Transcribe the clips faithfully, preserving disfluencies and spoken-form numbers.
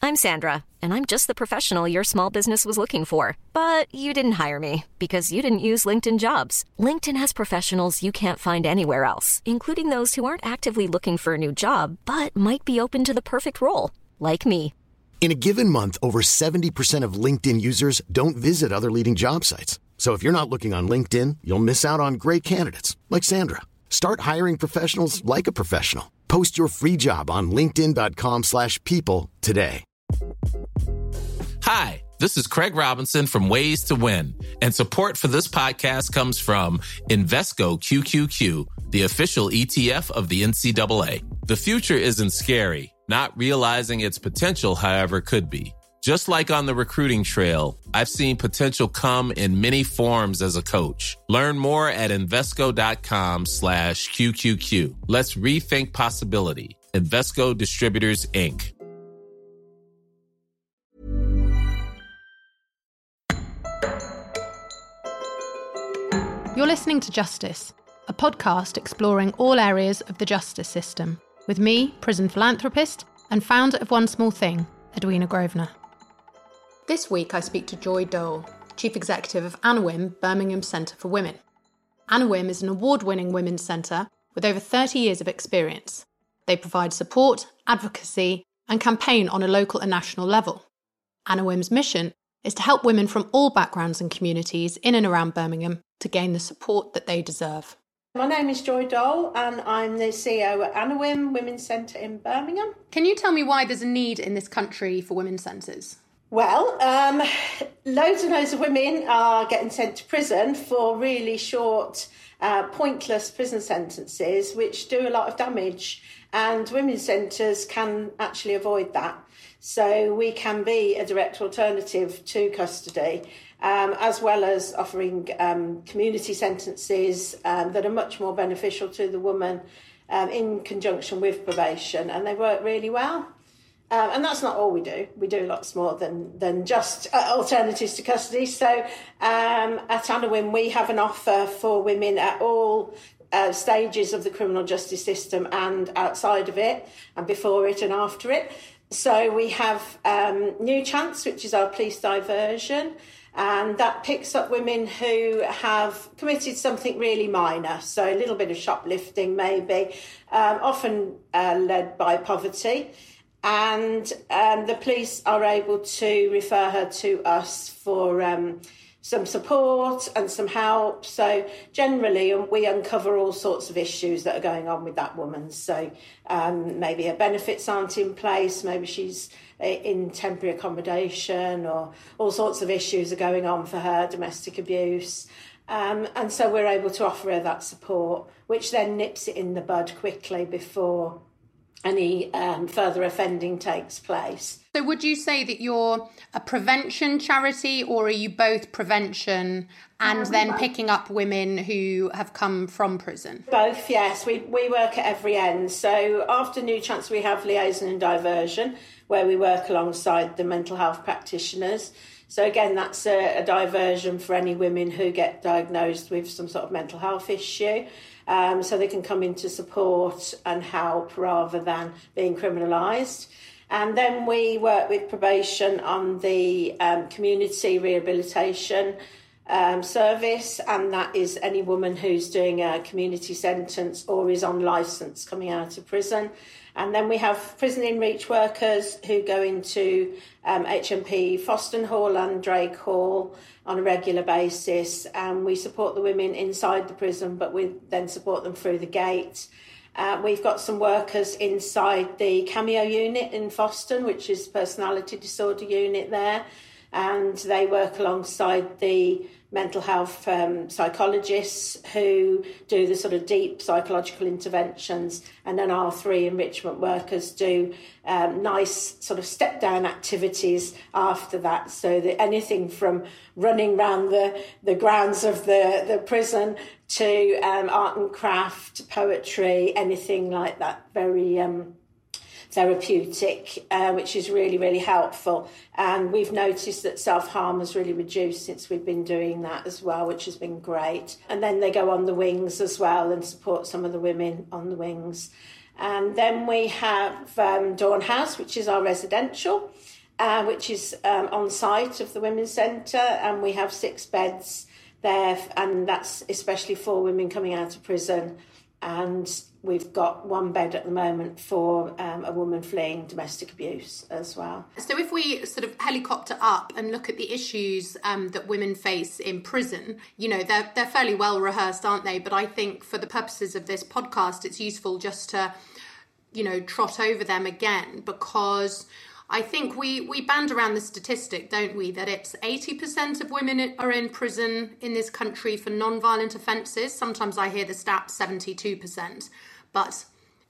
I'm Sandra, and I'm just the professional your small business was looking for. But you didn't hire me because you didn't use LinkedIn Jobs. LinkedIn has professionals you can't find anywhere else, including those who aren't actively looking for a new job, but might be open to the perfect role, like me. In a given month, over seventy percent of LinkedIn users don't visit other leading job sites. So if you're not looking on LinkedIn, you'll miss out on great candidates like Sandra. Start hiring professionals like a professional. Post your free job on linkedin dot com slash people today. Hi, this is Craig Robinson from Ways to Win, and support for this podcast comes from Invesco Q Q Q, the official E T F of the N C double A. The future isn't scary. Not realizing its potential, however, could be. Just like on the recruiting trail, I've seen potential come in many forms as a coach. Learn more at Invesco.com slash QQQ. Let's rethink possibility. Invesco Distributors, Incorporated. You're listening to Justice, a podcast exploring all areas of the justice system, with me, prison philanthropist and founder of One Small Thing, Edwina Grosvenor. This week I speak to Joy Dole, Chief Executive of Anawim Birmingham Centre for Women. Anawim is an award-winning women's centre with over thirty years of experience. They provide support, advocacy and campaign on a local and national level. Anawim's mission is to help women from all backgrounds and communities in and around Birmingham to gain the support that they deserve. My name is Joy Dole and I'm the C E O at Anawim Women's Centre in Birmingham. Can you tell me why there's a need in this country for women's centres? Well, um, loads and loads of women are getting sent to prison for really short, uh, pointless prison sentences, which do a lot of damage. And women's centres can actually avoid that. So we can be a direct alternative to custody, um, as well as offering um, community sentences um, that are much more beneficial to the woman um, in conjunction with probation. And they work really well. Um, and that's not all we do. We do lots more than than just uh, alternatives to custody. So um, at Anawim, we have an offer for women at all uh, stages of the criminal justice system and outside of it, and before it and after it. So we have um, New Chance, which is our police diversion, and that picks up women who have committed something really minor, so a little bit of shoplifting maybe, um, often uh, led by poverty. And um, the police are able to refer her to us for um, some support and some help. So generally we uncover all sorts of issues that are going on with that woman. So um, maybe her benefits aren't in place, maybe she's in temporary accommodation, or all sorts of issues are going on for her, domestic abuse. Um, and so we're able to offer her that support, which then nips it in the bud quickly before any um, further offending takes place. So would you say that you're a prevention charity, or are you both prevention and um, then picking up women who have come from prison? Both, yes. We, we work at every end. So after New Chance, we have liaison and diversion, where we work alongside the mental health practitioners. So again, that's a, a diversion for any women who get diagnosed with some sort of mental health issue. Um, so they can come in to support and help rather than being criminalised. And then we work with probation on the um, community rehabilitation um, service, and that is any woman who's doing a community sentence or is on licence coming out of prison. And then we have prison in reach workers who go into um, H M P Foston Hall and Drake Hall on a regular basis, and we support the women inside the prison, but we then support them through the gate. Uh, we've got some workers inside the Cameo unit in Foston, which is personality disorder unit there, and they work alongside the mental health um, psychologists who do the sort of deep psychological interventions, and then our three enrichment workers do um, nice sort of step down activities after that, so that anything from running around the, the grounds of the, the prison to um, art and craft, poetry, anything like that, very um, therapeutic, uh, which is really, really helpful. And we've noticed that self-harm has really reduced since we've been doing that as well, which has been great. And then they go on the wings as well and support some of the women on the wings. And then we have um, Dawn House, which is our residential, uh, which is um, on site of the Women's Centre, and we have six beds there, and that's especially for women coming out of prison. And we've got one bed at the moment for um, a woman fleeing domestic abuse as well. So if we sort of helicopter up and look at the issues um, that women face in prison, you know, they're, they're fairly well rehearsed, aren't they? But I think for the purposes of this podcast, it's useful just to, you know, trot over them again, because I think we, we band around the statistic, don't we, that it's eighty percent of women are in prison in this country for non-violent offences. Sometimes I hear the stat seventy-two percent, but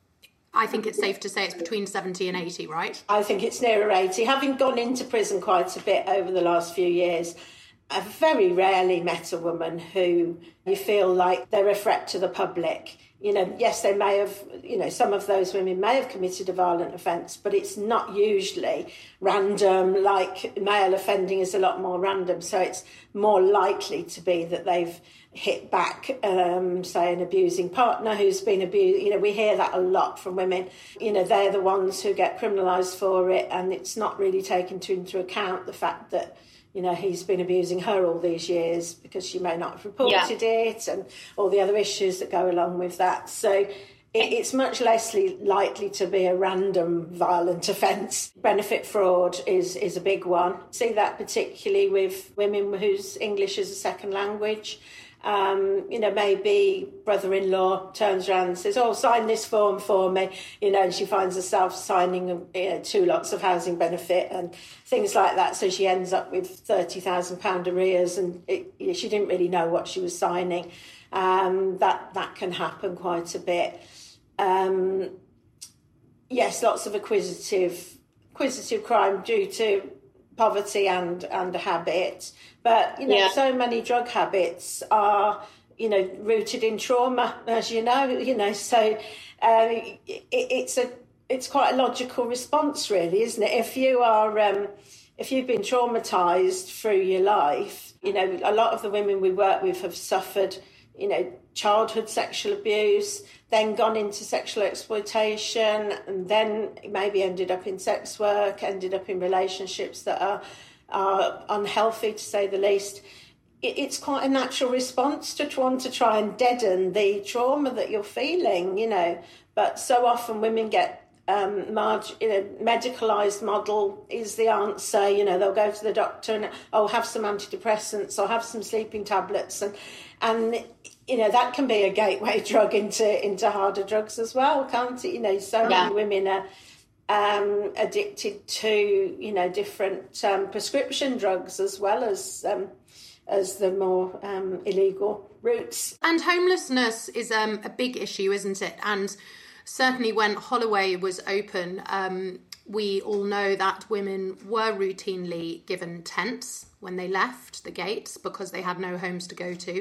I think it's safe to say it's between seventy and eighty, right? I think it's nearer eighty. Having gone into prison quite a bit over the last few years, I've very rarely met a woman who you feel like they're a threat to the public. You know, yes, they may have, you know, some of those women may have committed a violent offence, but it's not usually random, like male offending is a lot more random. So it's more likely to be that they've hit back, um, say, an abusing partner who's been abused. You know, we hear that a lot from women. You know, they're the ones who get criminalised for it, and it's not really taken to, into account the fact that, you know, he's been abusing her all these years because she may not have reported yeah. it, and all the other issues that go along with that. So it, it's much less likely to be a random violent offence. Benefit fraud is, is a big one. See that particularly with women whose English is a second language. Um, you know, maybe brother-in-law turns around and says, oh, sign this form for me, you know, and she finds herself signing you know, two lots of housing benefit and things like that. So she ends up with thirty thousand pounds arrears, and it, you know, she didn't really know what she was signing. Um, that, that can happen quite a bit. Um, yes, lots of acquisitive, acquisitive crime due to poverty and, and a habit. But, you know, yeah. so many drug habits are, you know, rooted in trauma, as you know, you know, so uh, it, it's a it's quite a logical response, really, isn't it? If you are, um, if you've been traumatised through your life, you know, a lot of the women we work with have suffered, you know, childhood sexual abuse, then gone into sexual exploitation, and then maybe ended up in sex work, ended up in relationships that are, are unhealthy, to say the least. It, it's quite a natural response to want to try and deaden the trauma that you're feeling, you know. But so often women get um, marg- you know, medicalised model is the answer. You know, they'll go to the doctor and, oh, have some antidepressants or have some sleeping tablets, and and you know, that can be a gateway drug into into harder drugs as well, can't it? You know, so yeah. many women are um, addicted to, you know, different um, prescription drugs as well as um, as the more um, illegal routes. And homelessness is um, a big issue, isn't it? And certainly when Holloway was open, um, we all know that women were routinely given tents when they left the gates because they had no homes to go to.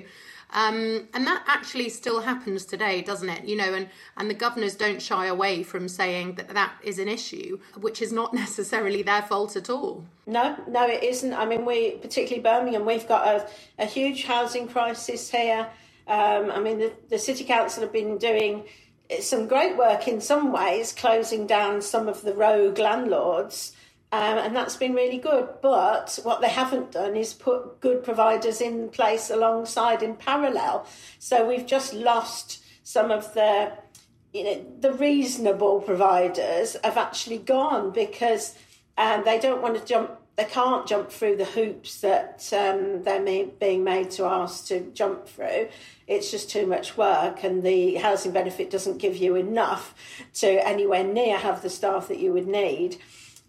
Um, and that actually still happens today, doesn't it? You know, and, and the governors don't shy away from saying that that is an issue, which is not necessarily their fault at all. No, no, it isn't. I mean, we, particularly Birmingham, we've got a, a huge housing crisis here. Um, I mean, the, the City Council have been doing some great work in some ways, closing down some of the rogue landlords. Um, and that's been really good. But what they haven't done is put good providers in place alongside in parallel. So we've just lost some of the, you know, the reasonable providers have actually gone because um, they don't want to jump, they can't jump through the hoops that um, they're may, being made to ask to jump through. It's just too much work, and the housing benefit doesn't give you enough to anywhere near have the staff that you would need.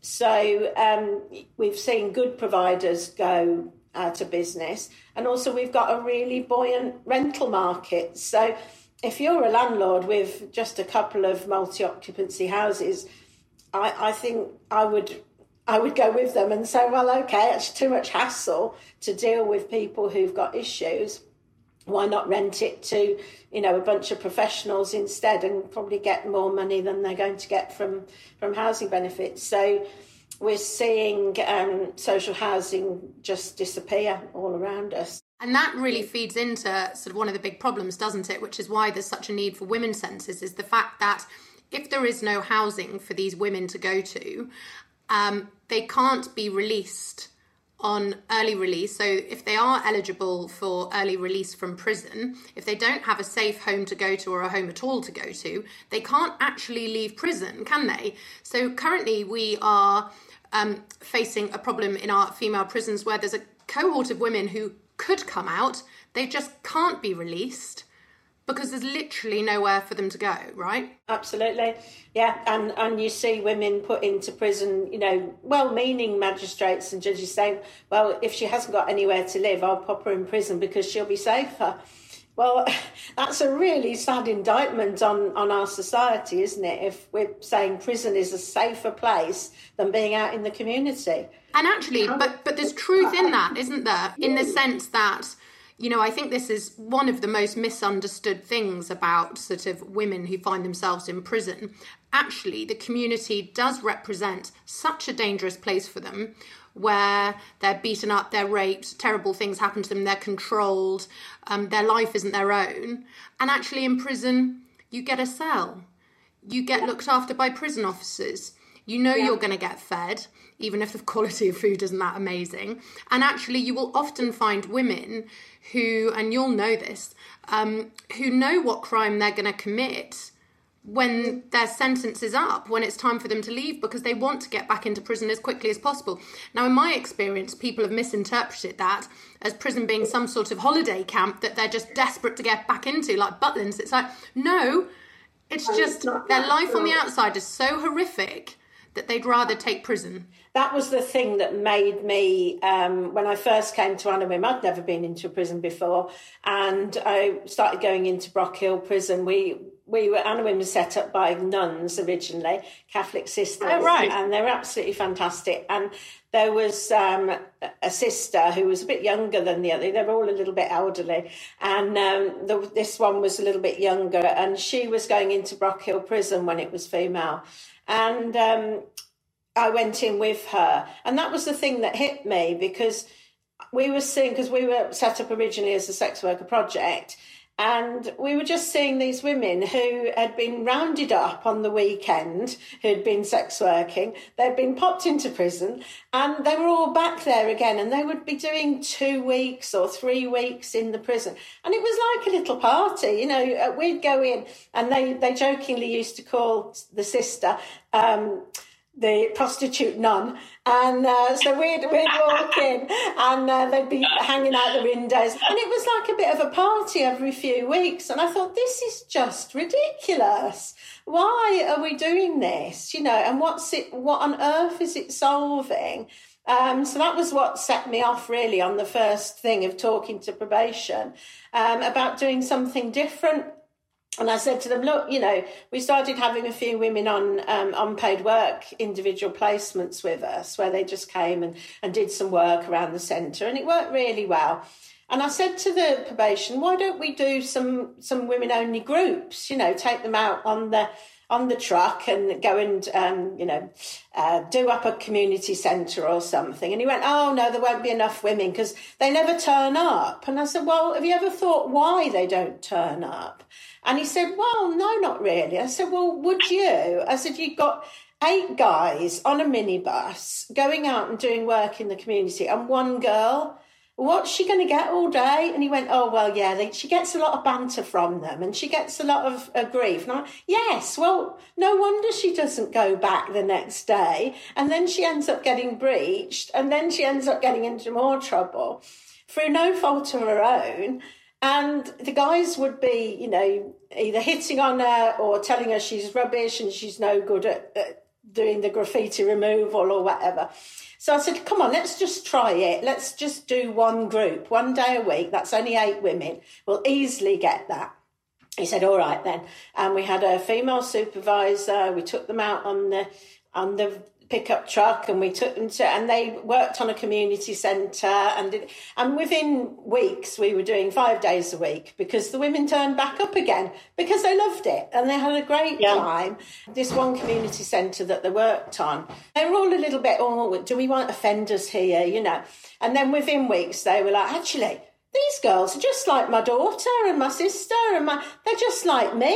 So um, we've seen good providers go out of business, and also we've got a really buoyant rental market. So if you're a landlord with just a couple of multi-occupancy houses, I, I think I would I would go with them and say, well, okay, it's too much hassle to deal with people who've got issues. Why not rent it to, you know, a bunch of professionals instead and probably get more money than they're going to get from, from housing benefits? So we're seeing um, social housing just disappear all around us. And that really feeds into sort of one of the big problems, doesn't it? Which is why there's such a need for women's centres, is the fact that if there is no housing for these women to go to, um, they can't be released on early release. So if they are eligible for early release from prison, if they don't have a safe home to go to or a home at all to go to, they can't actually leave prison, can they? So currently we are um, facing a problem in our female prisons where there's a cohort of women who could come out, they just can't be released because there's literally nowhere for them to go, right? Absolutely, yeah. And and you see women put into prison, you know, well-meaning magistrates and judges saying, well, if she hasn't got anywhere to live, I'll pop her in prison because she'll be safer. Well, that's a really sad indictment on, on our society, isn't it? If we're saying prison is a safer place than being out in the community. And actually, but but there's truth in that, isn't there? In the sense that, you know, I think this is one of the most misunderstood things about sort of women who find themselves in prison. Actually, the community does represent such a dangerous place for them, where they're beaten up, they're raped, terrible things happen to them, they're controlled, um, their life isn't their own. And actually in prison, you get a cell. You get looked after by prison officers. You know yeah. you're going to get fed, even if the quality of food isn't that amazing. And actually, you will often find women who, and you'll know this, um, who know what crime they're going to commit when their sentence is up, when it's time for them to leave, because they want to get back into prison as quickly as possible. Now, in my experience, people have misinterpreted that as prison being some sort of holiday camp that they're just desperate to get back into, like Butlins. It's like, no, it's just their life on the outside is so horrific that they'd rather take prison. That was the thing that made me, um, when I first came to Anawim, I'd never been into a prison before, and I started going into Brockhill Prison. We we were Anawim was set up by nuns originally, Catholic sisters, oh, right. and they were absolutely fantastic. And there was um, a sister who was a bit younger than the other. They were all a little bit elderly, and um, the, this one was a little bit younger, and she was going into Brockhill Prison when it was female. And um, I went in with her. And that was the thing that hit me, because we were seeing, because we were set up originally as a sex worker project, and we were just seeing these women who had been rounded up on the weekend, who had been sex working. They'd been popped into prison, and they were all back there again, and they would be doing two weeks or three weeks in the prison. And it was like a little party, you know. We'd go in, and they, they jokingly used to call the sister um, the prostitute nun. And uh, so we'd, we'd walk in, and uh, they'd be hanging out the windows. And it was like a bit of a party every few weeks. And I thought, this is just ridiculous. Why are we doing this? You know, and what's it, what on earth is it solving? Um, so that was what set me off really on the first thing of talking to probation um, about doing something different. And I said to them, look, you know, we started having a few women on um, unpaid work, individual placements with us, where they just came and, and did some work around the centre, and it worked really well. And I said to the probation, why don't we do some some women-only groups, you know, take them out on the on the truck and go and, um, you know, uh, do up a community centre or something. And he went, oh, no, there won't be enough women because they never turn up. And I said, well, have you ever thought why they don't turn up? And he said, well, no, not really. I said, well, would you? I said, you've got eight guys on a minibus going out and doing work in the community, and one girl, what's she going to get all day? And he went, oh, well, yeah, they, she gets a lot of banter from them, and she gets a lot of uh, grief. And I went, yes, well, no wonder she doesn't go back the next day. And then she ends up getting breached, and then she ends up getting into more trouble through no fault of her own. And the guys would be, you know, either hitting on her or telling her she's rubbish and she's no good at, at doing the graffiti removal or whatever. So I said, come on, let's just try it. Let's just do one group, one day a week. That's only eight women. We'll easily get that. He said, all right then. And we had a female supervisor. We took them out on the on the pickup truck, and we took them to, and they worked on a community centre, and did, and within weeks we were doing five days a week, because the women turned back up again because they loved it and they had a great yeah. time. This one community centre that they worked on, they were all a little bit, oh, do we want offenders here, you know? And then within weeks they were like, actually, these girls are just like my daughter and my sister, and my, they're just like me.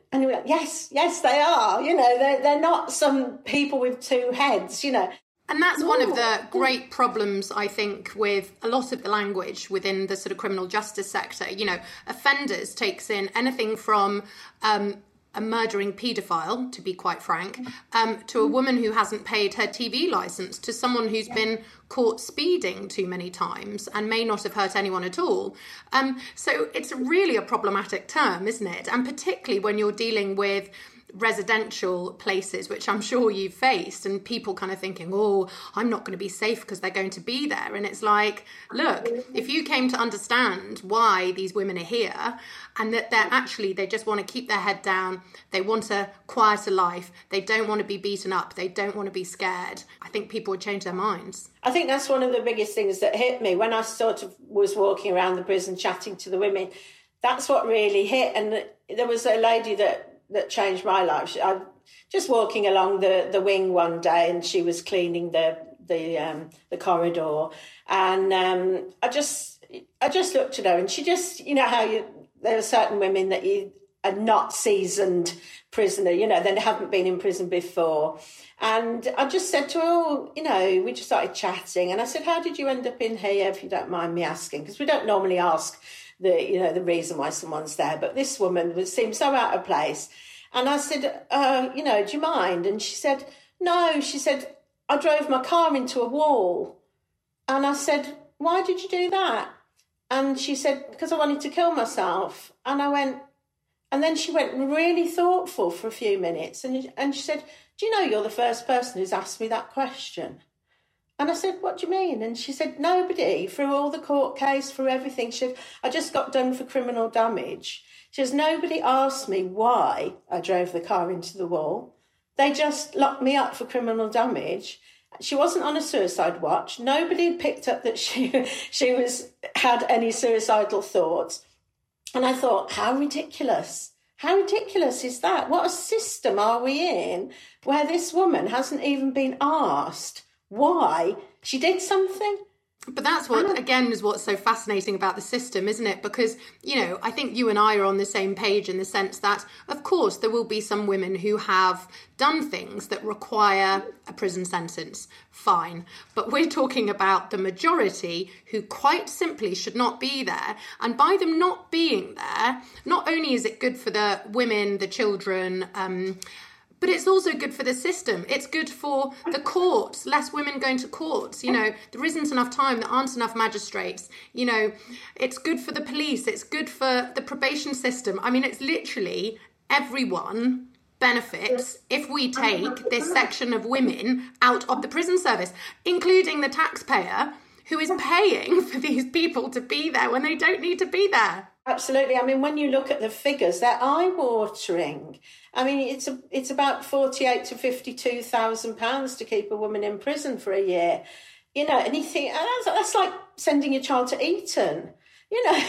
And we're like, yes, yes, they are. You know, they're, they're not some people with two heads, you know. And that's one of the great problems, I think, with a lot of the language within the sort of criminal justice sector. You know, offenders takes in anything from um, a murdering paedophile, to be quite frank, um, to a woman who hasn't paid her T V licence, to someone who's yeah. been caught speeding too many times and may not have hurt anyone at all. Um, so it's really a problematic term, isn't it? And particularly when you're dealing with residential places, which I'm sure you've faced, and people kind of thinking, oh, I'm not going to be safe because they're going to be there. And it's like, look, if you came to understand why these women are here and that they're actually, they just want to keep their head down, they want a quieter life, they don't want to be beaten up, they don't want to be scared, I think people would change their minds. I think that's one of the biggest things that hit me when I sort of was walking around the prison chatting to the women. That's what really hit. And there was a lady that that changed my life. I was just walking along the, the wing one day, and she was cleaning the the um, the corridor, and um, I just I just looked at her, and she just, you know how you there are certain women that you are not seasoned prisoner, you know, they haven't been in prison before, and I just said to her, oh, you know, we just started chatting, and I said, how did you end up in here, if you don't mind me asking, because we don't normally ask the, you know, the reason why someone's there. But this woman was, seemed so out of place. And I said, uh, you know, do you mind? And she said, no. She said, I drove my car into a wall. And I said, why did you do that? And she said, because I wanted to kill myself. And I went, and then she went really thoughtful for a few minutes. And, and she said, do you know you're the first person who's asked me that question? And I said, what do you mean? And she said, nobody, through all the court case, through everything. She said, I just got done for criminal damage. She says, nobody asked me why I drove the car into the wall. They just locked me up for criminal damage. She wasn't on a suicide watch. Nobody had picked up that she she was had any suicidal thoughts. And I thought, how ridiculous. How ridiculous is that? What a system are we in where this woman hasn't even been asked why she did something? But that's what, again, is what's so fascinating about the system, isn't it? Because, you know, I think you and I are on the same page in the sense that, of course, there will be some women who have done things that require a prison sentence. Fine. But we're talking about the majority who quite simply should not be there. And by them not being there, not only is it good for the women, the children, um, but it's also good for the system. It's good for the courts, less women going to courts. You know, there isn't enough time, there aren't enough magistrates. You know, it's good for the police, it's good for the probation system. I mean, it's literally everyone benefits if we take this section of women out of the prison service, including the taxpayer who is paying for these people to be there when they don't need to be there. Absolutely. I mean, when you look at the figures, they're eye-watering. I mean, it's a, it's about forty-eight to fifty-two thousand pounds to keep a woman in prison for a year. You know, and you think, that's, that's like sending your child to Eton. You know,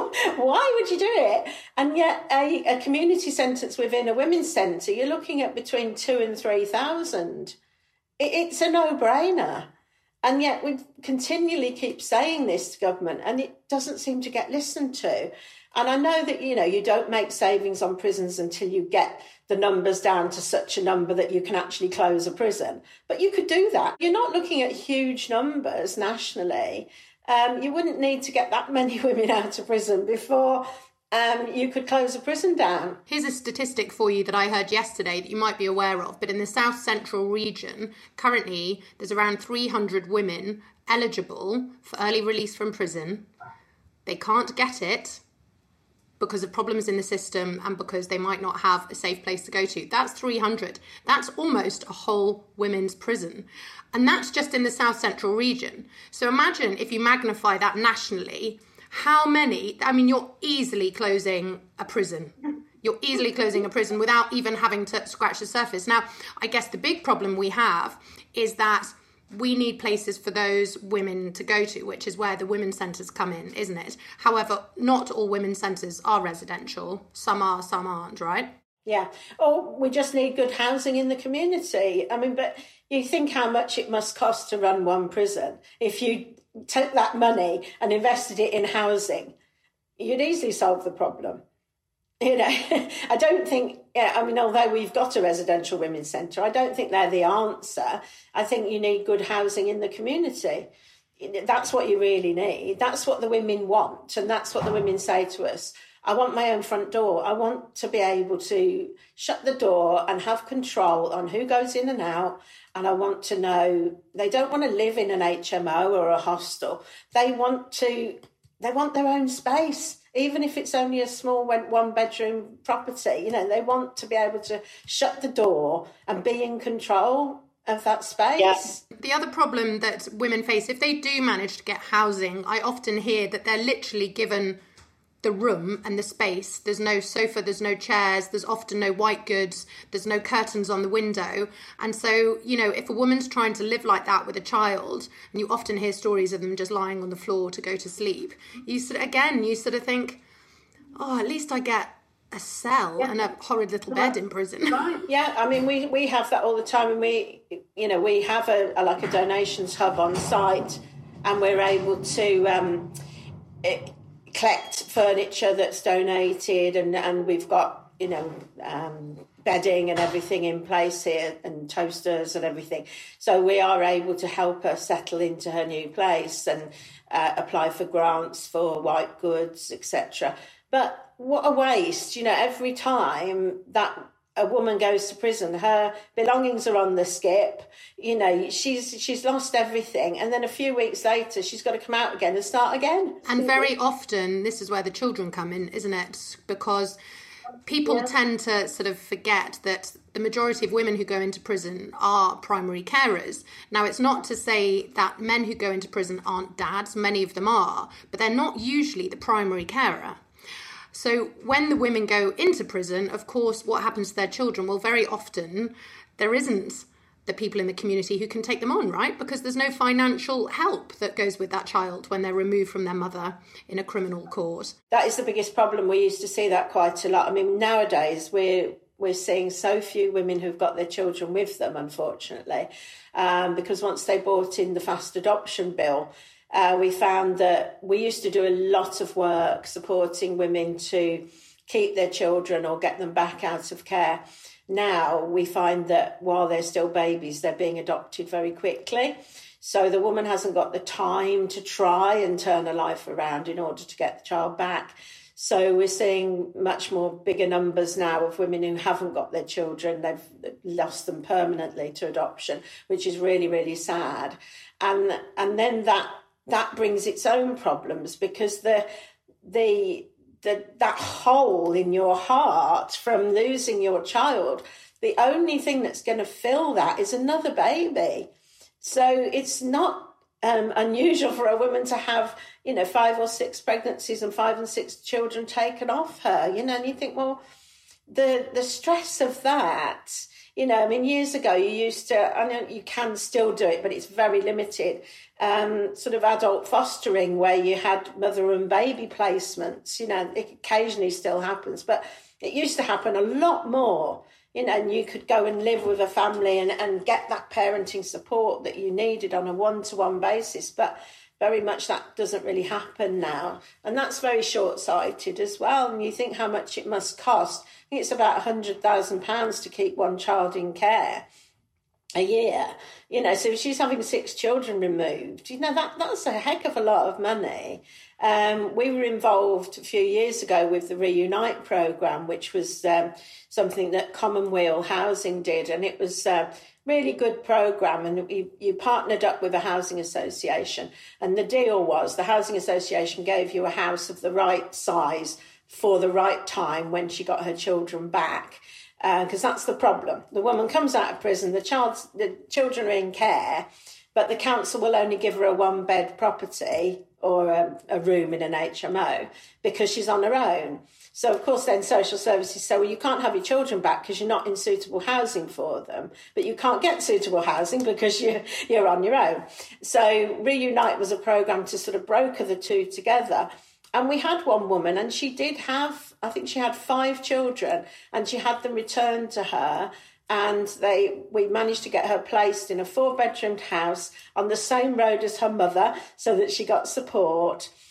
why would you do it? And yet a, a community sentence within a women's centre, you're looking at between two and three thousand. It, it's a no-brainer. And yet we continually keep saying this to government, and it doesn't seem to get listened to. And I know that, you know, you don't make savings on prisons until you get the numbers down to such a number that you can actually close a prison. But you could do that. You're not looking at huge numbers nationally. Um, you wouldn't need to get that many women out of prison before Um, you could close a prison down. Here's a statistic for you that I heard yesterday that you might be aware of, but in the South Central region, currently there's around three hundred women eligible for early release from prison. They can't get it because of problems in the system and because they might not have a safe place to go to. That's three hundred. That's almost a whole women's prison. And that's just in the South Central region. So imagine if you magnify that nationally, how many, I mean, you're easily closing a prison. You're easily closing a prison without even having to scratch the surface. Now, I guess the big problem we have is that we need places for those women to go to, which is where the women's centres come in, isn't it? However, not all women's centres are residential. Some are, some aren't, right? Yeah. Or we just need good housing in the community. I mean, but you think how much it must cost to run one prison. If you took that money and invested it in housing, you'd easily solve the problem. You know, I don't think yeah, I mean, although we've got a residential women's centre, I don't think they're the answer. I think you need good housing in the community. That's what you really need. That's what the women want, and that's what the women say to us. I want my own front door. I want to be able to shut the door and have control on who goes in and out. And I want to know they don't want to live in an H M O or a hostel. They want to, they want their own space, even if it's only a small one bedroom property. You know, they want to be able to shut the door and be in control of that space. Yes. The other problem that women face, if they do manage to get housing, I often hear that they're literally given the room and the space. There's no sofa, there's no chairs, there's often no white goods, there's no curtains on the window. And so, you know, if a woman's trying to live like that with a child, and you often hear stories of them just lying on the floor to go to sleep, you sort of, again, you sort of think, oh, at least I get a cell yeah. and a horrid little bed in prison. Right. Yeah, I mean, we, we have that all the time, and we, you know, we have a, a like a donations hub on site, and we're able to um, it, collect furniture that's donated, and, and we've got, you know, um, bedding and everything in place here, and toasters and everything. So we are able to help her settle into her new place and uh, apply for grants for white goods, et cetera. But what a waste, you know, every time that a woman goes to prison, her belongings are on the skip, you know, she's she's lost everything. And then a few weeks later, she's got to come out again and start again. And very often, this is where the children come in, isn't it? Because people yeah. tend to sort of forget that the majority of women who go into prison are primary carers. Now, it's not to say that men who go into prison aren't dads, many of them are, but they're not usually the primary carer. So when the women go into prison, of course, what happens to their children? Well, very often there isn't the people in the community who can take them on, right? Because there's no financial help that goes with that child when they're removed from their mother in a criminal court. That is the biggest problem. We used to see that quite a lot. I mean, nowadays we're we're seeing so few women who've got their children with them, unfortunately, um, because once they brought in the fast adoption bill, Uh, we found that we used to do a lot of work supporting women to keep their children or get them back out of care. Now we find that while they're still babies, they're being adopted very quickly. So the woman hasn't got the time to try and turn her life around in order to get the child back. So we're seeing much more bigger numbers now of women who haven't got their children. They've lost them permanently to adoption, which is really, really sad. And and then that that brings its own problems, because the the the that hole in your heart from losing your child, the only thing that's going to fill that is another baby. So it's not um, unusual for a woman to have, you know, five or six pregnancies and five and six children taken off her, you know, and you think, well, the the stress of that, you know, I mean, years ago you used to, I know you can still do it, but it's very limited, um, sort of adult fostering where you had mother and baby placements, you know, it occasionally still happens, but it used to happen a lot more, you know, and you could go and live with a family and, and get that parenting support that you needed on a one-to-one basis, but very much that doesn't really happen now. And that's very short-sighted as well. And you think how much it must cost. I think it's about one hundred thousand pounds to keep one child in care a year. You know, so if she's having six children removed, you know, that that's a heck of a lot of money. Um, we were involved a few years ago with the Reunite programme, which was um, something that Commonweal Housing did. And it was a really good programme. And you, you partnered up with a housing association. And the deal was the housing association gave you a house of the right size for the right time when she got her children back. Because uh, that's the problem. The woman comes out of prison, the child's, the children are in care, but the council will only give her a one-bed property or a, a room in an H M O because she's on her own. So, of course, then social services say, well, you can't have your children back because you're not in suitable housing for them, but you can't get suitable housing because you're, you're on your own. So Reunite was a programme to sort of broker the two together. And we had one woman, and she did have, I think she had five children, and she had them returned to her. And they, we managed to get her placed in a four-bedroomed house on the same road as her mother so that she got support.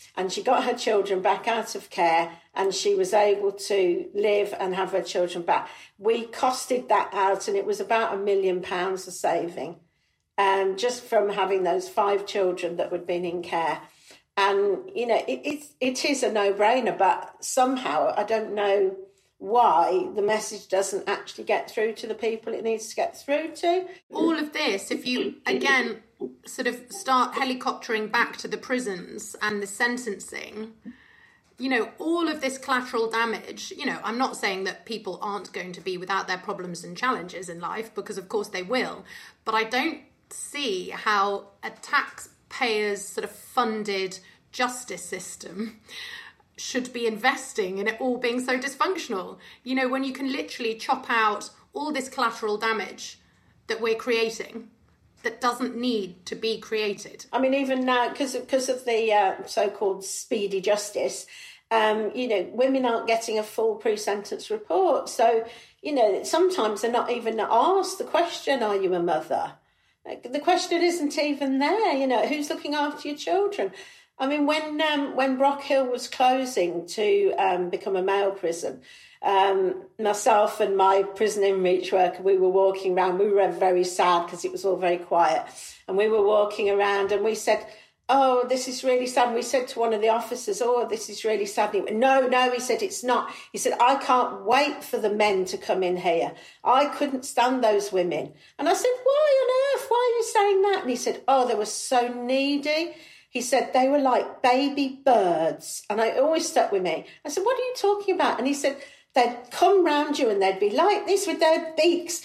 and she got her children back out of care, and she was able to live and have her children back. We costed that out, and it was about a million pounds of saving, um, just from having those five children that had been in care. And, you know, it, it, it is a no-brainer, but somehow, I don't know why the message doesn't actually get through to the people it needs to get through to. All of this, if you, again, sort of start helicoptering back to the prisons and the sentencing, you know, all of this collateral damage, you know, I'm not saying that people aren't going to be without their problems and challenges in life, because of course they will, but I don't see how a taxpayers sort of funded justice system should be investing in it all being so dysfunctional. You know, when you can literally chop out all this collateral damage that we're creating that doesn't need to be created. I mean, even now, because because of the uh, so-called speedy justice, um, you know, women aren't getting a full pre-sentence report. So, you know, sometimes they're not even asked the question, are you a mother? The question isn't even there, you know, who's looking after your children? I mean, when um, when Brock Hill was closing to um, become a male prison, um, myself and my prison inreach worker, we were walking around. We were very sad because it was all very quiet. And we were walking around and we said, oh, this is really sad. And we said to one of the officers, oh, this is really sad. And he went, no, no, he said, it's not. He said, I can't wait for the men to come in here. I couldn't stand those women. And I said, why on earth? Why are you saying that? And he said, oh, they were so needy. He said they were like baby birds. And it always stuck with me. I said, what are you talking about? And he said, they'd come round you and they'd be like this with their beaks.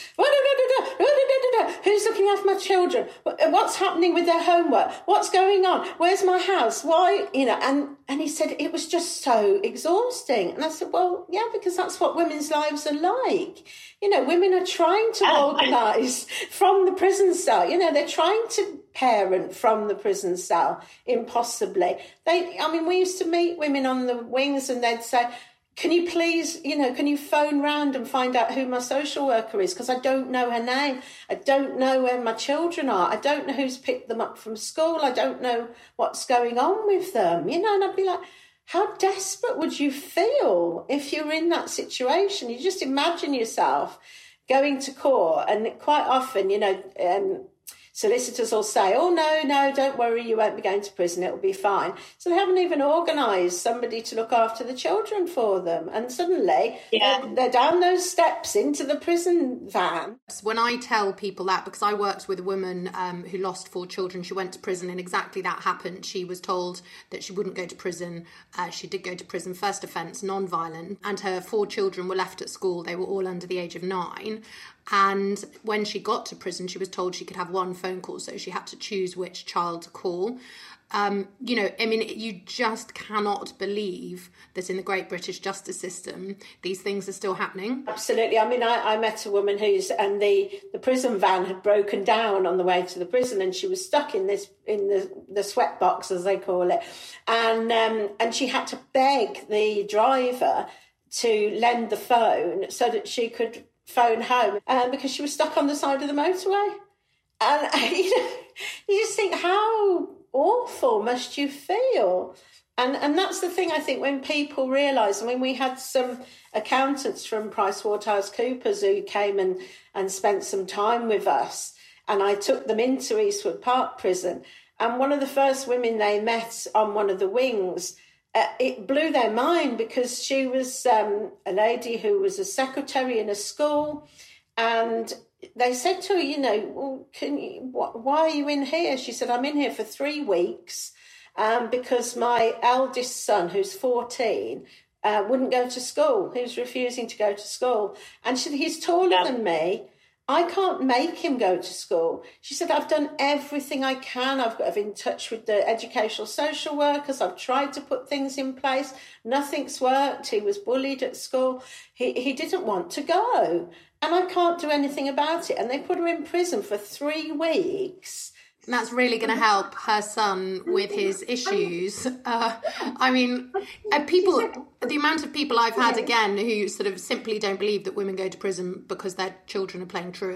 Who's looking after my children? What's happening with their homework? What's going on? Where's my house? Why? You know, and, and he said it was just so exhausting. And I said, well, yeah, because that's what women's lives are like. You know, women are trying to organise from the prison cell. You know, they're trying to parent from the prison cell, impossibly. They, I mean, we used to meet women on the wings and they'd say, can you please, you know, can you phone round and find out who my social worker is? Because I don't know her name. I don't know where my children are. I don't know who's picked them up from school. I don't know what's going on with them, you know, and I'd be like, how desperate would you feel if you were in that situation? You just imagine yourself going to court, and quite often, you know, um, solicitors will say, oh, no, no, don't worry, you won't be going to prison, it'll be fine. So they haven't even organised somebody to look after the children for them. And suddenly yeah. they're, they're down those steps into the prison van. When I tell people that, because I worked with a woman um, who lost four children, she went to prison and exactly that happened. She was told that she wouldn't go to prison. Uh, she did go to prison, first offence, non-violent, and her four children were left at school. They were all under the age of nine. And when she got to prison, she was told she could have one phone call, so she had to choose which child to call. Um, you know, I mean, you just cannot believe that in the great British justice system, these things are still happening. Absolutely. I mean, I, I met a woman who's, and the, the prison van had broken down on the way to the prison, and she was stuck in this, in the, the sweat box, as they call it. And, um, and she had to beg the driver to lend the phone so that she could phone home, um, because she was stuck on the side of the motorway. And you know, you just think, how awful must you feel? And and that's the thing, I think, when people realise. I mean, we had some accountants from PricewaterhouseCoopers who came and, and spent some time with us, and I took them into Eastwood Park Prison. And one of the first women they met on one of the wings, Uh, it blew their mind, because she was um, a lady who was a secretary in a school, and they said to her, you know, well, can you, wh- why are you in here? She said, I'm in here for three weeks um, because my eldest son, who's fourteen, uh, wouldn't go to school. He was refusing to go to school. And she said, he's taller than me. I can't make him go to school. She said, I've done everything I can. I've got in touch with the educational social workers. I've tried to put things in place. Nothing's worked. He was bullied at school. He, he didn't want to go. And I can't do anything about it. And they put her in prison for three weeks. And that's really going to help her son with his issues. Uh, I mean, uh, people, the amount of people I've had, again, who sort of simply don't believe that women go to prison because their children are playing truant.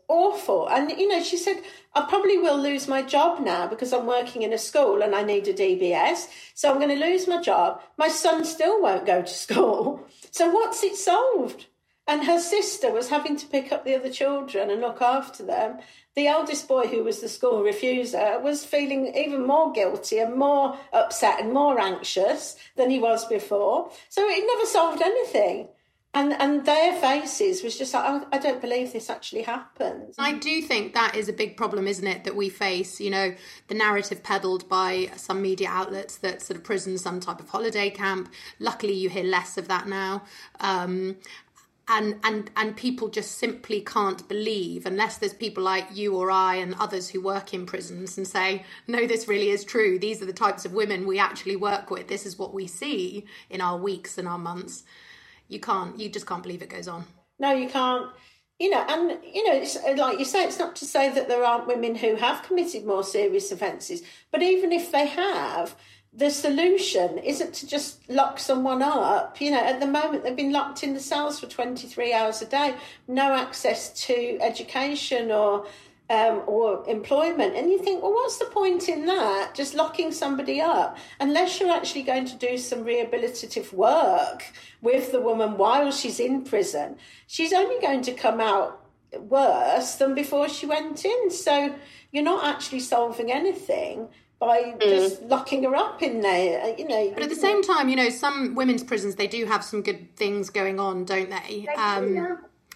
awful. And, you know, she said, I probably will lose my job now because I'm working in a school and I need a D B S. So I'm going to lose my job. My son still won't go to school. So what's it solved? And her sister was having to pick up the other children and look after them. The eldest boy, who was the school refuser, was feeling even more guilty and more upset and more anxious than he was before. So it never solved anything. And and their faces was just like, oh, I don't believe this actually happened. I do think that is a big problem, isn't it, that we face, you know, the narrative peddled by some media outlets that sort of prison's some type of holiday camp. Luckily, you hear less of that now. Um, and, and, and people just simply can't believe, unless there's people like you or I and others who work in prisons and say, no, this really is true. These are the types of women we actually work with. This is what we see in our weeks and our months. You can't, you just can't believe it goes on. No, you can't. You know, and, you know, it's, like you say, it's not to say that there aren't women who have committed more serious offences, but even if they have, the solution isn't to just lock someone up. You know, at the moment, they've been locked in the cells for twenty-three hours a day, no access to education or Um, or employment. And you think, well, what's the point in that? Just locking somebody up, unless you're actually going to do some rehabilitative work with the woman while she's in prison. She's only going to come out worse than before she went in. So you're not actually solving anything by mm. just locking her up in there, you know. But at the same time, you know, some women's prisons, they do have some good things going on, don't they? Um, yeah.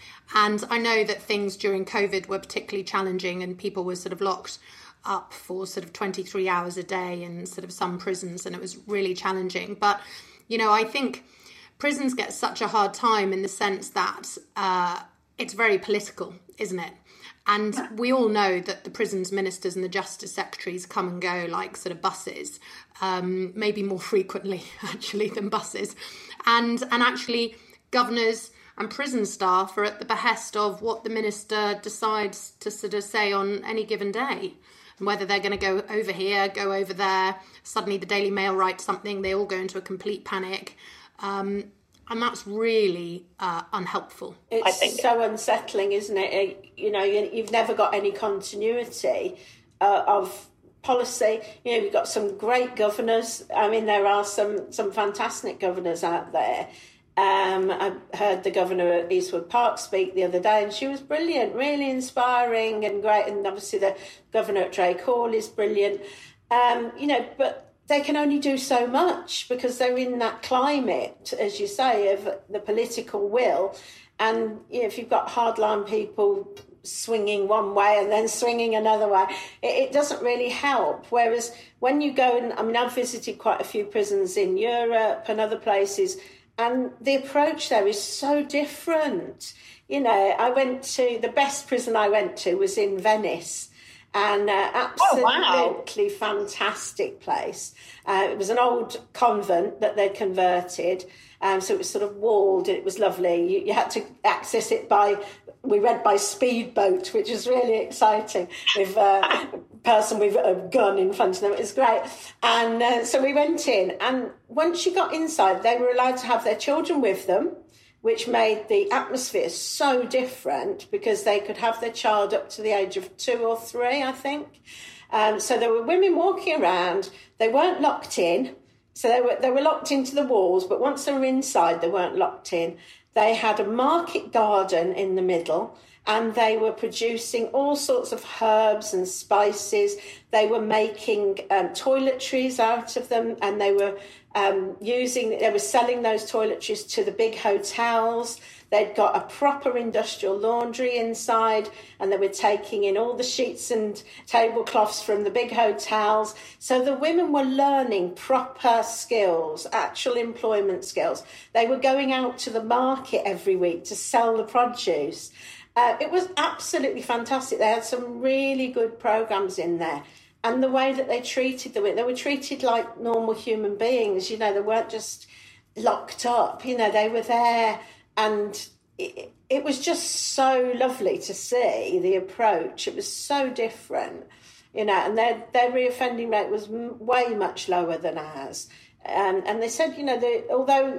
And I know that things during COVID were particularly challenging and people were sort of locked up for sort of twenty-three hours a day in sort of some prisons, and it was really challenging. But, you know, I think prisons get such a hard time in the sense that uh, it's very political, isn't it? And we all know that the prisons ministers and the justice secretaries come and go like sort of buses, um, maybe more frequently, actually, than buses. And and actually governors and prison staff are at the behest of what the minister decides to sort of say on any given day. And whether they're going to go over here, go over there, suddenly the Daily Mail writes something, they all go into a complete panic. Um, and that's really uh, unhelpful. It's I think. so unsettling, isn't it? You know, you've never got any continuity uh, of policy. You know, we've got some great governors. I mean, there are some, some fantastic governors out there. Um, I heard the governor at Eastwood Park speak the other day, and she was brilliant, really inspiring and great. And obviously the governor at Drake Hall is brilliant. Um, you know, but they can only do so much because they're in that climate, as you say, of the political will. And you know, if you've got hardline people swinging one way and then swinging another way, it, it doesn't really help. Whereas when you go and, I mean, I've visited quite a few prisons in Europe and other places, and the approach there is so different. You know, I went to, the best prison I went to was in Venice, and uh, absolutely oh, wow. fantastic place. Uh, it was an old convent that they'd converted, um, so it was sort of walled, and it was lovely. You, you had to access it by, we went by speedboat, which was really exciting, with uh, a person with a gun in front of them. It was great. And uh, so we went in, and once you got inside, they were allowed to have their children with them, which made the atmosphere so different because they could have their child up to the age of two or three, I think. Um, so there were women walking around. They weren't locked in. So they were they were locked into the walls, but once they were inside, they weren't locked in. They had a market garden in the middle, and they were producing all sorts of herbs and spices. They were making um, toiletries out of them, and they were um, using, they were selling those toiletries to the big hotels. They'd got a proper industrial laundry inside, and they were taking in all the sheets and tablecloths from the big hotels. So the women were learning proper skills, actual employment skills. They were going out to the market every week to sell the produce. Uh, it was absolutely fantastic. They had some really good programs in there. And the way that they treated the women, they were treated like normal human beings. You know, they weren't just locked up. You know, they were there, and it, it was just so lovely to see the approach. It was so different, you know, and their, their reoffending rate was m- way much lower than ours. Um, and they said, you know, they, although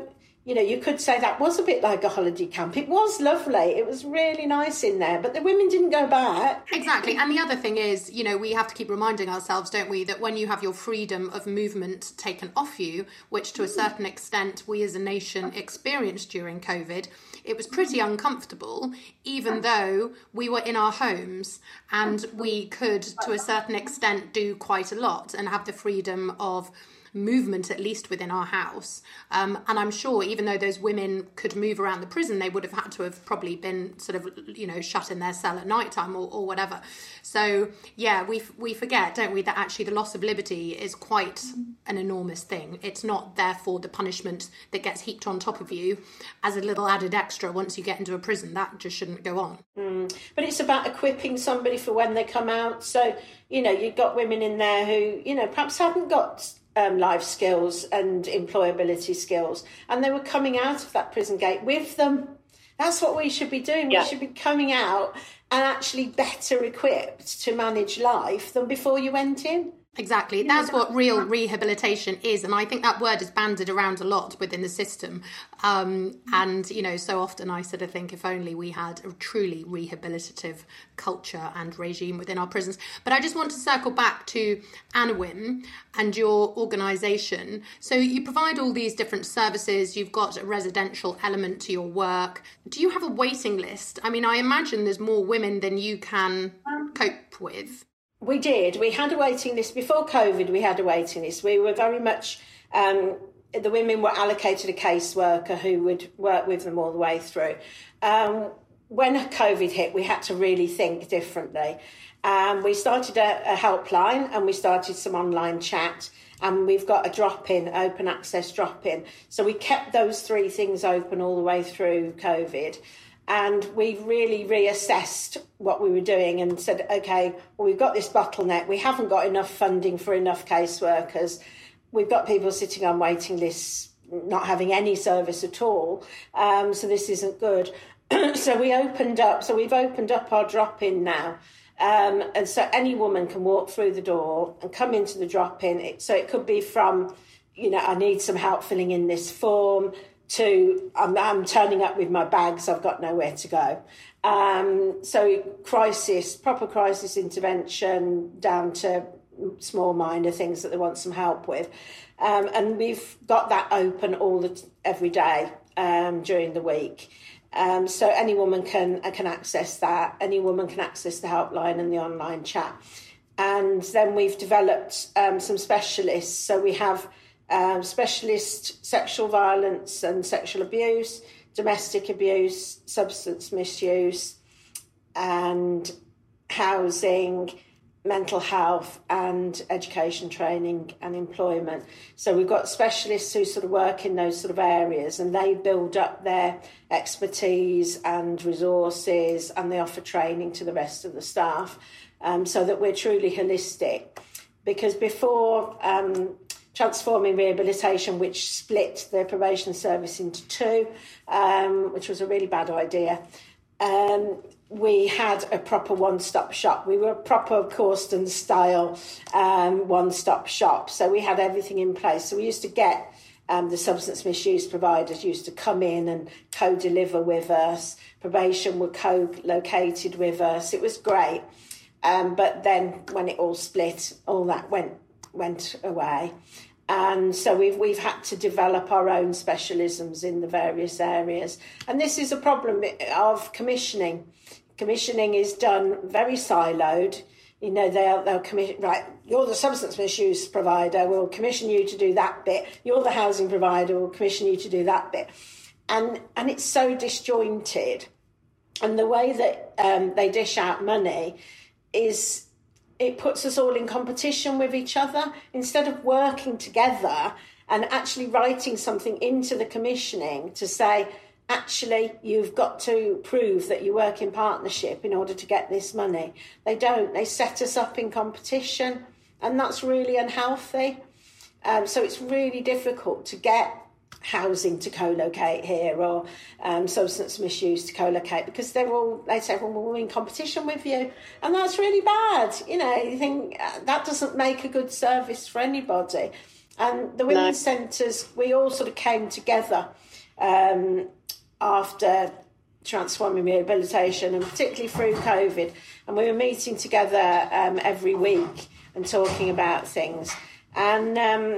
you know, you could say that was a bit like a holiday camp. It was lovely. It was really nice in there, but the women didn't go back. Exactly. And the other thing is, you know, we have to keep reminding ourselves, don't we, that when you have your freedom of movement taken off you, which to a certain extent we as a nation experienced during COVID, it was pretty uncomfortable, even though we were in our homes and we could, to a certain extent, do quite a lot and have the freedom of movement, at least within our house. Um, and I'm sure even though those women could move around the prison, they would have had to have probably been sort of, you know, shut in their cell at night time or, or whatever. So, yeah, we we forget, don't we, that actually the loss of liberty is quite an enormous thing. It's not, therefore, the punishment that gets heaped on top of you as a little added extra once you get into a prison. That just shouldn't go on. Mm. But it's about equipping somebody for when they come out. So, you know, you've got women in there who, you know, perhaps haven't got Um, life skills and employability skills, and they were coming out of that prison gate with them. That's what we should be doing. Yeah. We should be coming out and actually better equipped to manage life than before you went in. Exactly. That's what real rehabilitation is. And I think that word is bandied around a lot within the system. Um, and, you know, so often I sort of think if only we had a truly rehabilitative culture and regime within our prisons. But I just want to circle back to Anawim and your organisation. So you provide all these different services. You've got a residential element to your work. Do you have a waiting list? I mean, I imagine there's more women than you can cope with. We did. We had a waiting list. Before COVID, we had a waiting list. We were very much, um, the women were allocated a caseworker who would work with them all the way through. Um, when COVID hit, we had to really think differently. Um, we started a, a helpline and we started some online chat, and we've got a drop-in, open access drop-in. So we kept those three things open all the way through COVID. And we really reassessed what we were doing and said, OK, well, we've got this bottleneck. We haven't got enough funding for enough caseworkers. We've got people sitting on waiting lists, not having any service at all. Um, so this isn't good. So we opened up. So we've opened up our drop-in now. Um, and so any woman can walk through the door and come into the drop-in. It, so it could be from, you know, I need some help filling in this form, to I'm, I'm turning up with my bags, I've got nowhere to go. Um, so crisis, proper crisis intervention down to small minor things that they want some help with. Um, and we've got that open all the every day um, during the week. Um, so any woman can can access that. Any woman can access the helpline and the online chat. And then we've developed um, some specialists. So we have Um, specialist sexual violence and sexual abuse, domestic abuse, substance misuse, and housing, mental health, and education training and employment. So we've got specialists who sort of work in those sort of areas, and they build up their expertise and resources, and they offer training to the rest of the staff, um, so that we're truly holistic. Because before um, Transforming Rehabilitation, which split the probation service into two, um, which was a really bad idea, um, we had a proper one-stop shop. We were a proper Corsten-style um, one-stop shop. So we had everything in place. So we used to get um, the substance misuse providers used to come in and co-deliver with us. Probation were co-located with us. It was great. Um, but then when it all split, all that went went away. And so we've we've had to develop our own specialisms in the various areas. And this is a problem of commissioning. Commissioning is done very siloed. You know, they'll, they'll commission, right, you're the substance misuse provider, we'll commission you to do that bit. You're the housing provider, we'll commission you to do that bit. And, and it's so disjointed. And the way that um, they dish out money is, it puts us all in competition with each other instead of working together and actually writing something into the commissioning to say, actually, you've got to prove that you work in partnership in order to get this money. They don't. They set us up in competition, and that's really unhealthy. Um, so it's really difficult to get housing to co-locate here, or um, substance misuse to co-locate, because they're all, they say, well, we're in competition with you. And that's really bad. You know, you think uh, that doesn't make a good service for anybody. And the women's no. centres, we all sort of came together um, after transforming rehabilitation, and particularly through COVID. And we were meeting together um, every week and talking about things. And um,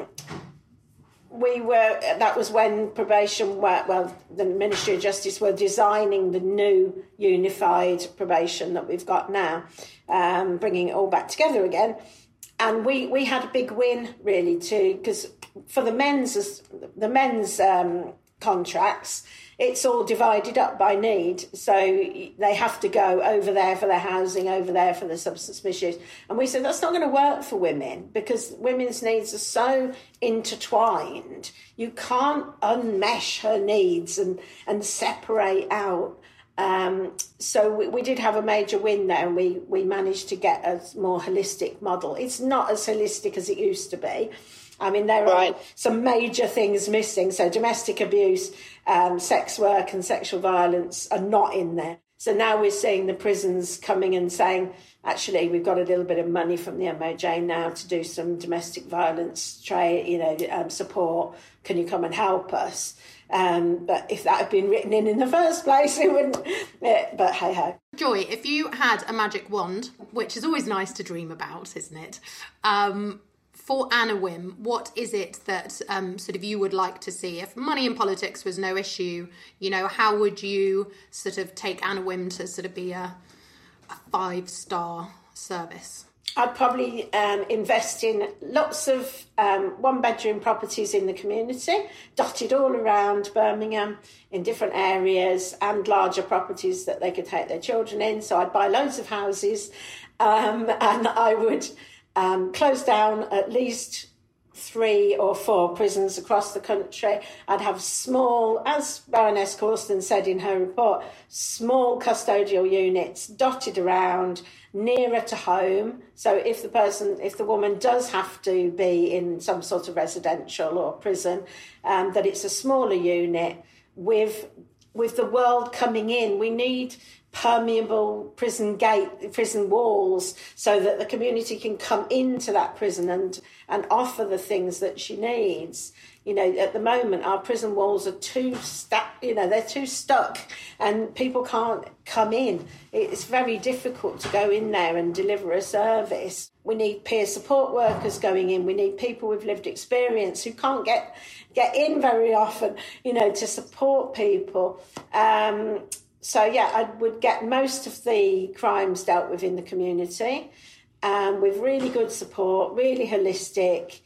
we were, that was when probation, were, well, the Ministry of Justice were designing the new unified probation that we've got now, um, bringing it all back together again. And we, we had a big win, really, too, because for the men's, the men's um, contracts, it's all divided up by need. So they have to go over there for their housing, over there for the substance misuse. And we said, that's not going to work for women because women's needs are so intertwined. You can't unmesh her needs and, and separate out. Um, so we, we did have a major win there, and we, we managed to get a more holistic model. It's not as holistic as it used to be. I mean, there right. are some major things missing. So domestic abuse, um, sex work and sexual violence are not in there. So now we're seeing the prisons coming and saying, actually, we've got a little bit of money from the M O J now to do some domestic violence tra- you know, um, support. Can you come and help us? Um, but if that had been written in in the first place, it wouldn't. Yeah, but hey ho. Joy, if you had a magic wand, which is always nice to dream about, isn't it? Um, For Anna Wim, what is it that um, sort of you would like to see? If money in politics was no issue, you know, how would you sort of take Anna Wim to sort of be a, a five-star service? I'd probably um, invest in lots of um, one-bedroom properties in the community, dotted all around Birmingham in different areas, and larger properties that they could take their children in. So I'd buy loads of houses, um, and I would... Um, close down at least three or four prisons across the country. I'd have small, as Baroness Corston said in her report, small custodial units dotted around, nearer to home. So if the person, if the woman does have to be in some sort of residential or prison, um, that it's a smaller unit with with the world coming in. We need permeable prison gate, prison walls, so that the community can come into that prison and and offer the things that she needs. You know, at the moment, our prison walls are too stuck. You know, they're too stuck, and people can't come in. It's very difficult to go in there and deliver a service. We need peer support workers going in. We need people with lived experience who can't get get in very often. You know, to support people. Um, So, yeah, I would get most of the crimes dealt with in the community, um, with really good support, really holistic,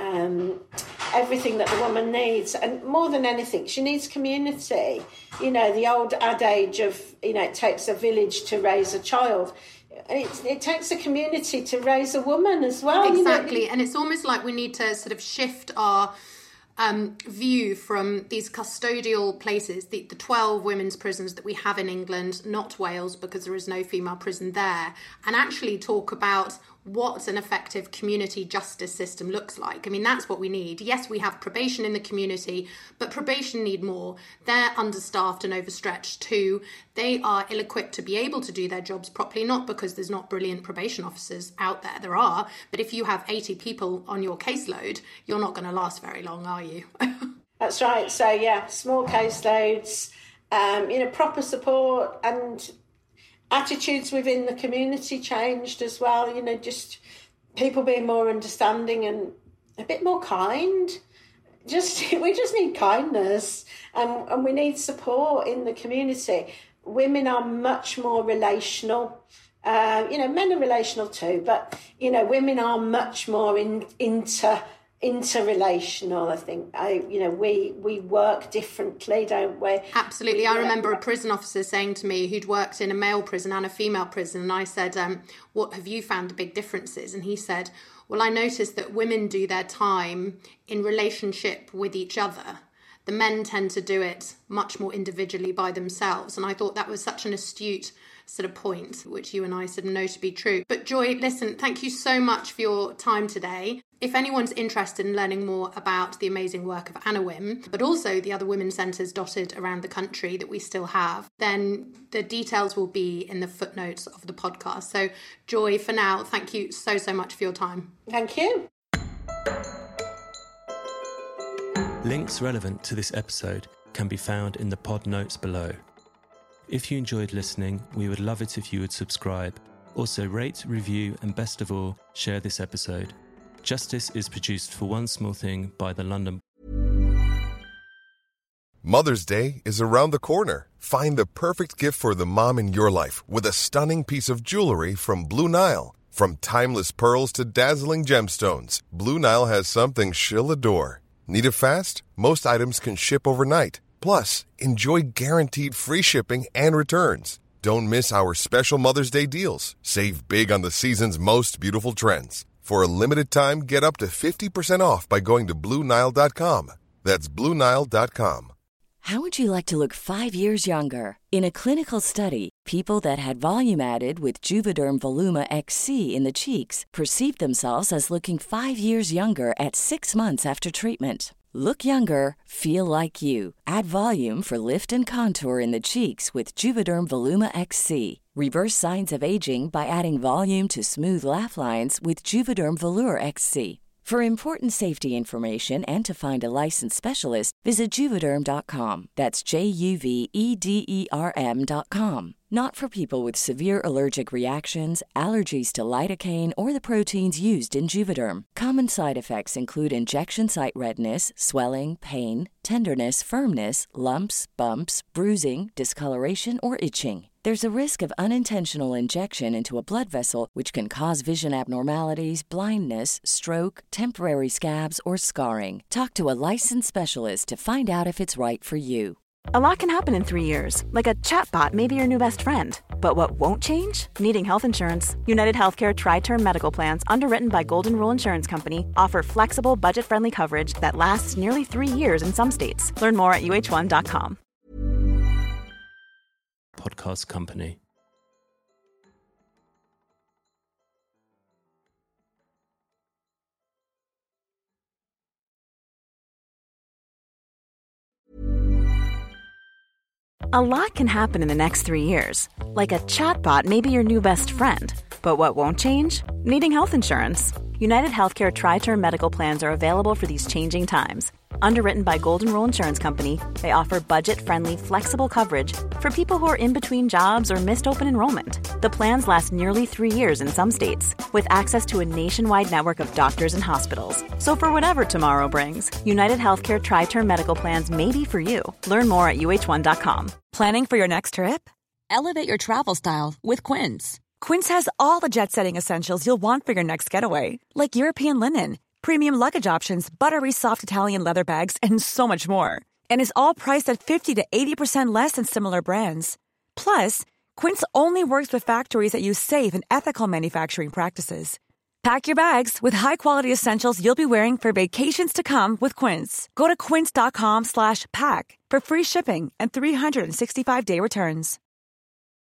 um, everything that the woman needs. And more than anything, she needs community. You know, the old adage of, you know, it takes a village to raise a child. It, it takes a community to raise a woman as well. Exactly. You know? And it's almost like we need to sort of shift our... Um, view from these custodial places, the, the twelve women's prisons that we have in England, not Wales, because there is no female prison there, and actually talk about what an effective community justice system looks like. I mean, that's what we need. Yes, we have probation in the community, but probation need more. They're understaffed and overstretched too. They are ill-equipped to be able to do their jobs properly, not because there's not brilliant probation officers out there. There are, but if you have eighty people on your caseload, you're not going to last very long, are you? That's right. So, yeah, small caseloads, um, you know, proper support, and attitudes within the community changed as well, you know, just people being more understanding and a bit more kind. Just we just need kindness, and, and we need support in the community. Women are much more relational. Uh, you know, men are relational too, but, you know, women are much more in, inter interrelational. I think I, you know, we we work differently, don't we? Absolutely. We I work- remember a prison officer saying to me, who'd worked in a male prison and a female prison, and I said, um, what have you found the big differences? And he said, well, I noticed that women do their time in relationship with each other. The men tend to do it much more individually by themselves. And I thought that was such an astute sort of point, which you and I sort of know to be true. But Joy, listen, thank you so much for your time today. If anyone's interested in learning more about the amazing work of Anna Wim, but also the other women's centres dotted around the country that we still have, then the details will be in the footnotes of the podcast. So Joy, for now, thank you so, so much for your time. Thank you. Links relevant to this episode can be found in the pod notes below. If you enjoyed listening, we would love it if you would subscribe. Also rate, review, and best of all, share this episode. Justice is produced for One Small Thing by the London. Mother's Day is around the corner. Find the perfect gift for the mom in your life with a stunning piece of jewelry from Blue Nile. From timeless pearls to dazzling gemstones, Blue Nile has something she'll adore. Need it fast? Most items can ship overnight. Plus, enjoy guaranteed free shipping and returns. Don't miss our special Mother's Day deals. Save big on the season's most beautiful trends. For a limited time, get up to fifty percent off by going to Blue Nile dot com. That's Blue Nile dot com. How would you like to look five years younger? In a clinical study, people that had volume added with Juvederm Voluma X C in the cheeks perceived themselves as looking five years younger at six months after treatment. Look younger, feel like you. Add volume for lift and contour in the cheeks with Juvederm Voluma X C. Reverse signs of aging by adding volume to smooth laugh lines with Juvederm Volure X C. For important safety information and to find a licensed specialist, visit Juvederm dot com. That's J U V E D E R M dot com. Not for people with severe allergic reactions, allergies to lidocaine, or the proteins used in Juvederm. Common side effects include injection site redness, swelling, pain, tenderness, firmness, lumps, bumps, bruising, discoloration, or itching. There's a risk of unintentional injection into a blood vessel, which can cause vision abnormalities, blindness, stroke, temporary scabs, or scarring. Talk to a licensed specialist to find out if it's right for you. A lot can happen in three years, like a chatbot may be your new best friend. But what won't change? Needing health insurance. United Healthcare Tri-Term Medical Plans, underwritten by Golden Rule Insurance Company, offer flexible, budget-friendly coverage that lasts nearly three years in some states. Learn more at U H one dot com. Podcast company. A lot can happen in the next three years. Like a chatbot may be your new best friend. But what won't change? Needing health insurance. United Healthcare Tri-Term Medical Plans are available for these changing times. Underwritten by Golden Rule Insurance Company, they offer budget-friendly, flexible coverage for people who are in between jobs or missed open enrollment. The plans last nearly three years in some states, with access to a nationwide network of doctors and hospitals. So for whatever tomorrow brings, United Healthcare Tri-Term Medical Plans may be for you. Learn more at U H one dot com. Planning for your next trip? Elevate your travel style with Quince. Quince has all the jet-setting essentials you'll want for your next getaway, like European linen, premium luggage options, buttery soft Italian leather bags, and so much more. And is all priced at fifty to eighty percent less than similar brands. Plus, Quince only works with factories that use safe and ethical manufacturing practices. Pack your bags with high-quality essentials you'll be wearing for vacations to come with Quince. Go to quince dot com slash pack for free shipping and three sixty-five day returns.